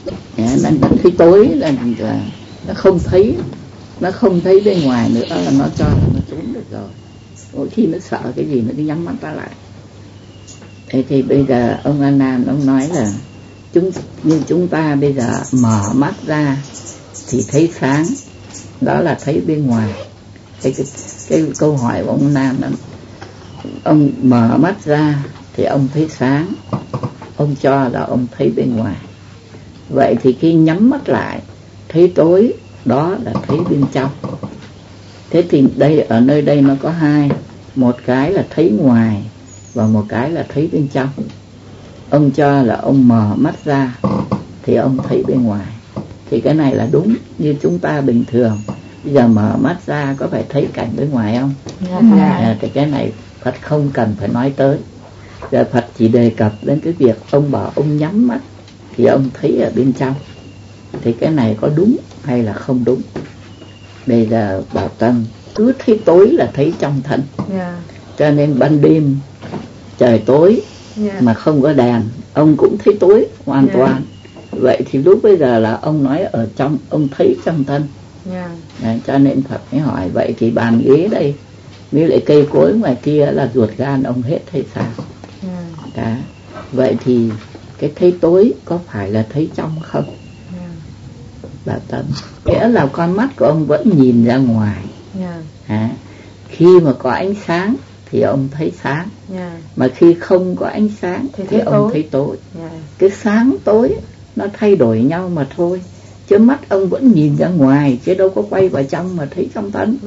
Nó thấy tối là nó không thấy bên ngoài nữa, là nó cho là nó trốn được rồi. Mỗi khi nó sợ cái gì nó cứ nhắm mắt lại. Thế thì bây giờ ông A Nan ông nói là như chúng ta bây giờ mở mắt ra thì thấy sáng, đó là thấy bên ngoài. Cái câu hỏi của ông Nam đó, ông mở mắt ra thì ông thấy sáng, ông cho là ông thấy bên ngoài. Vậy thì khi nhắm mắt lại thấy tối, đó là thấy bên trong. Thế thì đây, ở nơi đây nó có hai, một cái là thấy ngoài và một cái là thấy bên trong. Ông cho là ông mở mắt ra thì ông thấy bên ngoài, thì cái này là đúng. Như chúng ta bình thường bây giờ mở mắt ra có phải thấy cảnh bên ngoài không? Thì cái này Phật không cần phải nói tới. Giờ Phật chỉ đề cập đến cái việc ông bảo ông nhắm mắt thì ông thấy ở bên trong. Thì cái này có đúng hay là không đúng? Bây giờ Bảo Tâm cứ thấy tối là thấy trong thân. Cho nên ban đêm trời tối mà không có đèn, ông cũng thấy tối hoàn toàn. Vậy thì lúc bây giờ là ông nói ở trong, ông thấy trong thân. Đấy, cho nên Phật mới hỏi vậy thì bàn ghế đây với lại cây cối ngoài kia là ruột gan ông hết thấy sao? Đó. Vậy thì cái thấy tối có phải là thấy trong không? Bảo Tâm, nghĩa là con mắt của ông vẫn nhìn ra ngoài. Khi mà có ánh sáng thì ông thấy sáng, mà khi không có ánh sáng thì ông thấy tối. Cái sáng tối nó thay đổi nhau mà thôi, chứ mắt ông vẫn nhìn ra ngoài chứ đâu có quay vào trong mà thấy trong thân.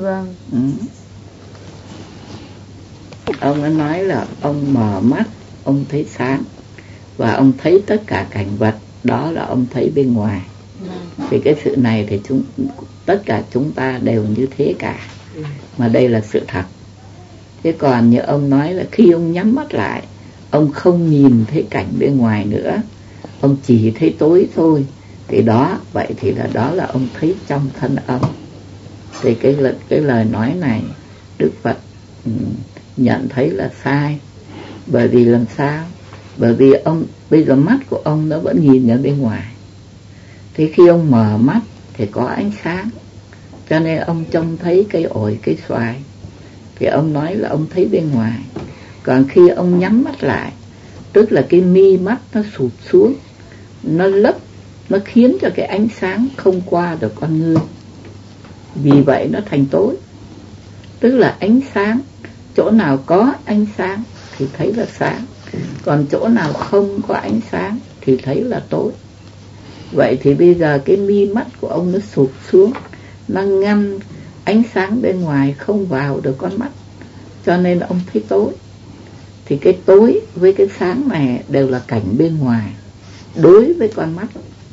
Ông đã nói là ông mở mắt ông thấy sáng và ông thấy tất cả cảnh vật, đó là ông thấy bên ngoài. Thì cái sự này thì tất cả chúng ta đều như thế cả, mà đây là sự thật. Thế còn như ông nói là khi ông nhắm mắt lại, ông không nhìn thấy cảnh bên ngoài nữa, ông chỉ thấy tối thôi, thì đó, vậy thì là đó là ông thấy trong thân ông. Thì cái lời nói này Đức Phật nhận thấy là sai. Bởi vì làm sao? Bởi vì ông bây giờ mắt của ông nó vẫn nhìn ở bên ngoài. Thì khi ông mở mắt thì có ánh sáng, cho nên ông trông thấy cây ổi, cây xoài, thì ông nói là ông thấy bên ngoài. Còn khi ông nhắm mắt lại, tức là cái mi mắt nó sụt xuống, nó lấp, nó khiến cho cái ánh sáng không qua được con ngươi. Vì vậy nó thành tối. Tức là ánh sáng, chỗ nào có ánh sáng thì thấy là sáng, còn chỗ nào không có ánh sáng thì thấy là tối. Vậy thì bây giờ cái mi mắt của ông nó sụt xuống, nó ngăn ánh sáng bên ngoài không vào được con mắt, cho nên ông thấy tối. Thì cái tối với cái sáng này đều là cảnh bên ngoài đối với con mắt.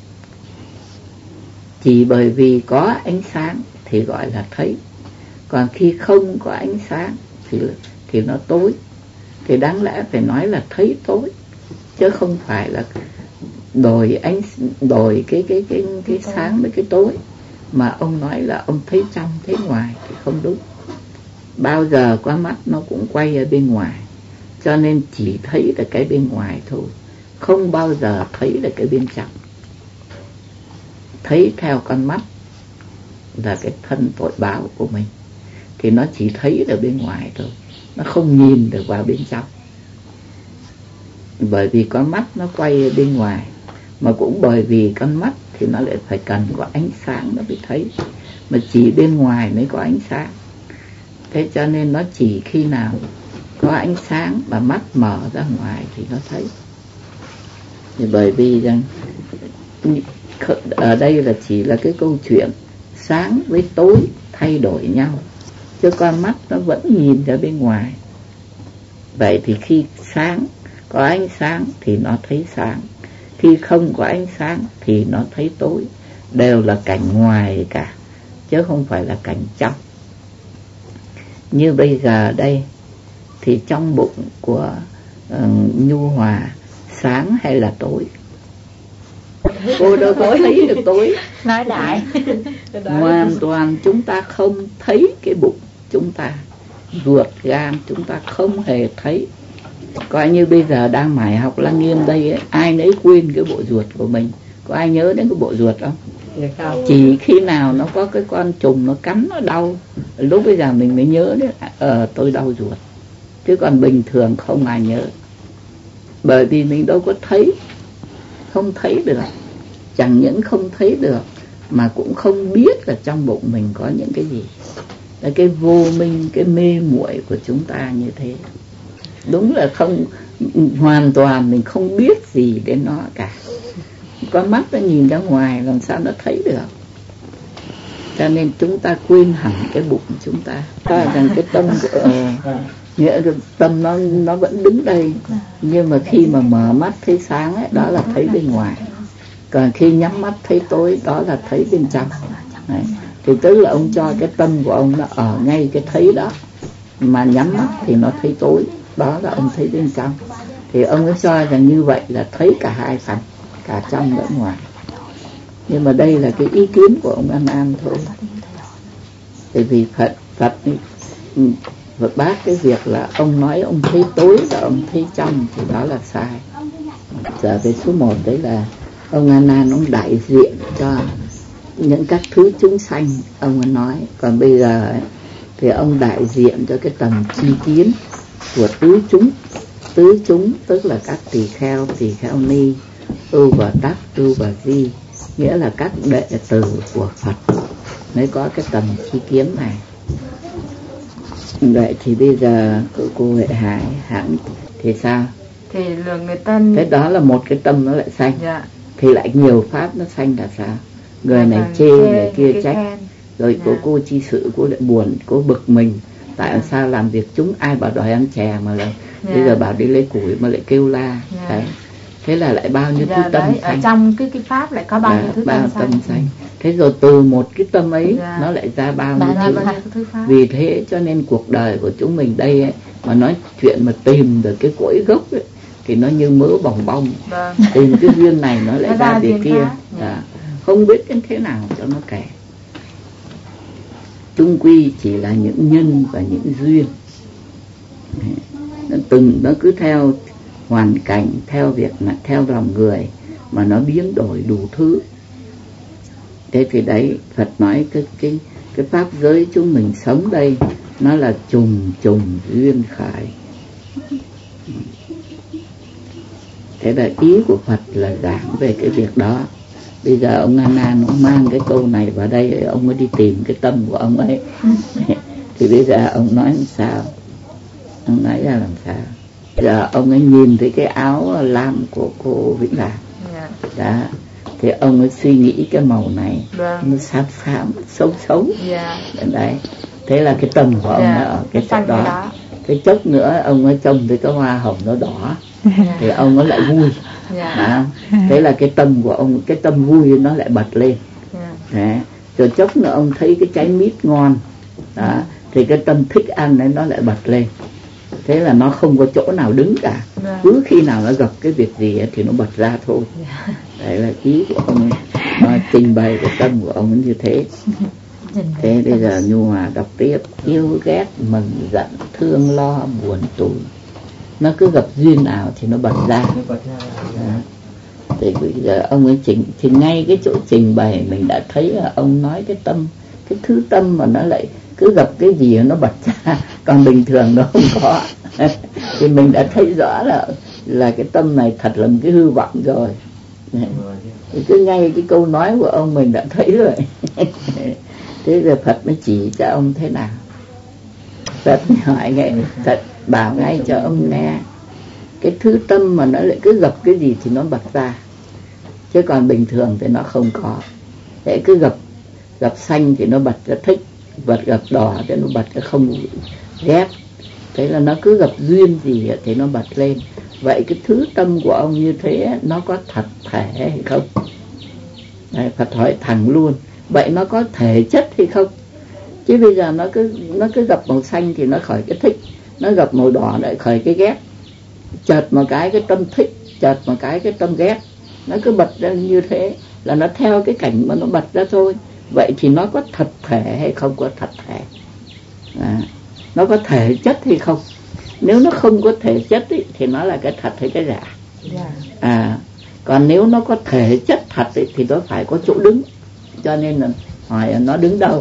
Chỉ bởi vì có ánh sáng thì gọi là thấy, còn khi không có ánh sáng thì nó tối. Thì đáng lẽ phải nói là thấy tối, chứ không phải là đổi cái sáng với cái tối. Mà ông nói là ông thấy trong thấy ngoài thì không đúng. Bao giờ qua mắt nó cũng quay ở bên ngoài, cho nên chỉ thấy là cái bên ngoài thôi, không bao giờ thấy là cái bên trong. Thấy theo con mắt là cái thân tội báo của mình, thì nó chỉ thấy ở bên ngoài thôi, nó không nhìn được vào bên trong. Bởi vì con mắt nó quay ở bên ngoài, mà cũng bởi vì con mắt thì nó lại phải cần có ánh sáng nó mới thấy, mà chỉ bên ngoài mới có ánh sáng. Thế cho nên nó chỉ khi nào có ánh sáng mà mắt mở ra ngoài thì nó thấy. Thì bởi vì rằng ở đây là chỉ là cái câu chuyện sáng với tối thay đổi nhau, chứ con mắt nó vẫn nhìn ra bên ngoài. Vậy thì khi sáng, có ánh sáng thì nó thấy sáng, khi không có ánh sáng thì nó thấy tối. Đều là cảnh ngoài cả, chứ không phải là cảnh trong. Như bây giờ đây thì trong bụng của Nhu Hòa sáng hay là tối? Cô đâu có thấy được tối. Nói đại. Hoàn toàn chúng ta không thấy cái bụng chúng ta, ruột gan chúng ta không hề thấy. Coi như bây giờ đang mải học Lăng Nghiêm đây ấy, ai nấy quên cái bộ ruột của mình, Có ai nhớ đến cái bộ ruột không? Chỉ khi nào nó có cái con trùng nó cắn nó đau, lúc bây giờ mình mới nhớ đến tôi đau ruột. Chứ còn bình thường không ai nhớ. Bởi vì mình đâu có thấy, không thấy được. Chẳng những không thấy được mà cũng không biết là trong bụng mình có những cái gì. Là cái vô minh, cái mê muội của chúng ta như thế. Đúng là không, hoàn toàn mình không biết gì đến nó cả. Con mắt nó nhìn ra ngoài làm sao nó thấy được. Cho nên chúng ta quên hẳn cái bụng chúng ta. Ta rằng cái tâm nghĩa là tâm nó vẫn đứng đây, nhưng mà khi mà mở mắt thấy sáng ấy, đó là thấy bên ngoài. Còn khi nhắm mắt thấy tối, đó là thấy bên trong. Đấy. Thì tức là ông cho cái tâm của ông nó ở ngay cái thấy đó, mà nhắm mắt thì nó thấy tối, đó là ông thấy bên trong. Thì ông ấy cho rằng như vậy là thấy cả hai phần, cả trong lẫn ngoài. Nhưng mà đây là cái ý kiến của ông An thôi. Tại vì Phật bác cái việc là ông nói ông thấy tối và ông thấy trong thì đó là sai. Giờ về số 1 đấy là ông An ông đại diện cho những các thứ chúng sanh ông ấy nói. Còn bây giờ ấy, thì ông đại diện cho cái tầng chi kiến của tứ chúng tức là các tỳ kheo ni, tu và đắc, tu và di, nghĩa là các đệ tử của Phật mới có cái tầng chi kiến này. Vậy thì bây giờ cô Huệ Hải hẳn thì sao? Thì lượng người tân thế đó là một cái tâm nó lại sanh. Dạ. Thì lại nhiều pháp nó sanh là sao? Người này chê, người kia trách. Rồi cô chi sự, cô lại buồn, cô bực mình. Tại sao làm việc chúng, ai bảo đòi ăn chè mà là bây giờ bảo đi lấy củi mà lại kêu la. Đấy. Thế là lại bao nhiêu thứ tâm đấy, sanh. ở trong cái pháp lại có bao nhiêu thứ tâm sanh. Thế rồi từ một cái tâm ấy nó lại ra bao nhiêu thứ pháp. Vì thế cho nên cuộc đời của chúng mình đây ấy, mà nói chuyện mà tìm được cái cội gốc ấy, thì nó như mớ bòng bong. Tìm cái duyên này nó lại ra việc kia. Không biết đến thế nào cho nó kể. Chung quy chỉ là những nhân và những duyên. Nó cứ theo hoàn cảnh, theo việc là theo lòng người mà nó biến đổi đủ thứ. Thế thì đấy, Phật nói cái pháp giới chúng mình sống đây nó là trùng duyên khởi. Thế là ý của Phật là giảng về cái việc đó. Bây giờ ông An ông mang cái câu này vào đây, ông mới đi tìm cái tâm của ông ấy. Thì bây giờ ông nói làm sao? Ông nói ra làm sao? Giờ ông ấy nhìn thấy cái áo lam của cô Vĩnh Lạc. Đó. Thì ông ấy suy nghĩ cái màu này nó xám xấu. Đấy. Thế là cái tâm của ông nó ở cái chỗ đó. Cái chốc nữa ông ấy trông thấy cái hoa hồng nó đỏ. Thì ông ấy lại vui. Thế là cái tâm của ông, cái tâm vui nó lại bật lên. Rồi chốc nữa ông thấy cái trái mít ngon. Đó. Thì cái tâm thích ăn ấy nó lại bật lên. Thế là nó không có chỗ nào đứng cả. Cứ khi nào nó gặp cái việc gì ấy, thì nó bật ra thôi. Đấy là ý của ông ấy, trình bày cái tâm của ông ấy như thế. Thế bây giờ Nhu Hòa đọc tiếp. Yêu ghét, mừng giận, thương lo, buồn tủi, nó cứ gặp duyên nào thì nó bật ra. Thì bây giờ ông ấy thì ngay cái chỗ trình bày mình đã thấy là ông nói cái tâm, cái thứ tâm mà nó lại cứ gặp cái gì nó bật ra, còn bình thường nó không có. Thì mình đã thấy rõ là cái tâm này thật là một cái hư vọng rồi. Thì cứ ngay cái câu nói của ông mình đã thấy rồi. Thế giờ Phật mới chỉ cho ông thế nào. Phật mới hỏi ngay, Phật bảo ngay cho ông nghe. Cái thứ tâm mà nó lại cứ gặp cái gì thì nó bật ra, chứ còn bình thường thì nó không có. Thế cứ gặp xanh thì nó bật ra thích, gặp đỏ thì nó bật ra không ghét. Thế là nó cứ gặp duyên gì thì nó bật lên. Vậy cái thứ tâm của ông như thế nó có thật thể hay không? Đấy, Phật hỏi thẳng luôn. Vậy nó có thể chất hay không? Chứ bây giờ nó cứ gặp màu xanh thì nó khỏi cái thích, nó gặp màu đỏ lại khỏi cái ghét. Chợt một cái tâm thích, chợt một cái tâm ghét, nó cứ bật ra như thế, là nó theo cái cảnh mà nó bật ra thôi. Vậy thì nó có thật thể hay không có thật thể? Nó có thể chất hay không? Nếu nó không có thể chất ý, thì nó là cái thật hay cái giả? Còn nếu nó có thể chất thật ấy, thì nó phải có chỗ đứng. Cho nên là hỏi nó đứng đâu.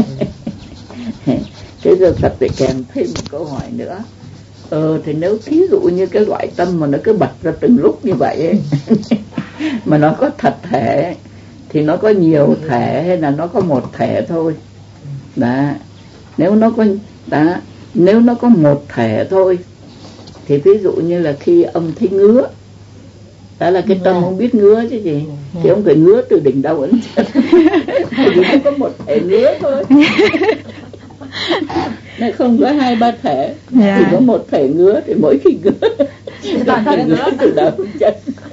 Thế giờ Phật lại kèm thêm một câu hỏi nữa. Thì nếu thí dụ như cái loại tâm mà nó cứ bật ra từng lúc như vậy ấy, mà nó có thật thể thì nó có nhiều thể hay là nó có một thể thôi? Đó. Nếu nó có một thể thôi thì ví dụ như là khi ông thấy ngứa, đó là cái tâm không biết ngứa chứ gì, thì ông phải ngứa từ đỉnh đầu đến chân. Bởi vì nó có một thể ngứa thôi. Nó không có 2-3 thể, thì có một thể ngứa, thì mỗi khi ngứa ngứa từ đầu đến chân.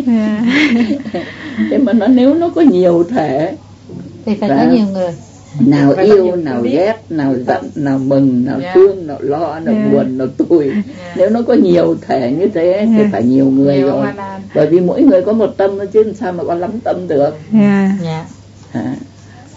Thế mà nếu nó có nhiều thể thì phải có nhiều người, nào yêu, nào ghét, nào giận, nào mừng, nào thương, nào lo, nào buồn, nào tủi. Nếu nó có nhiều thể như thế thì phải nhiều người rồi. Bởi vì mỗi người có một tâm chứ sao mà có lắm tâm được.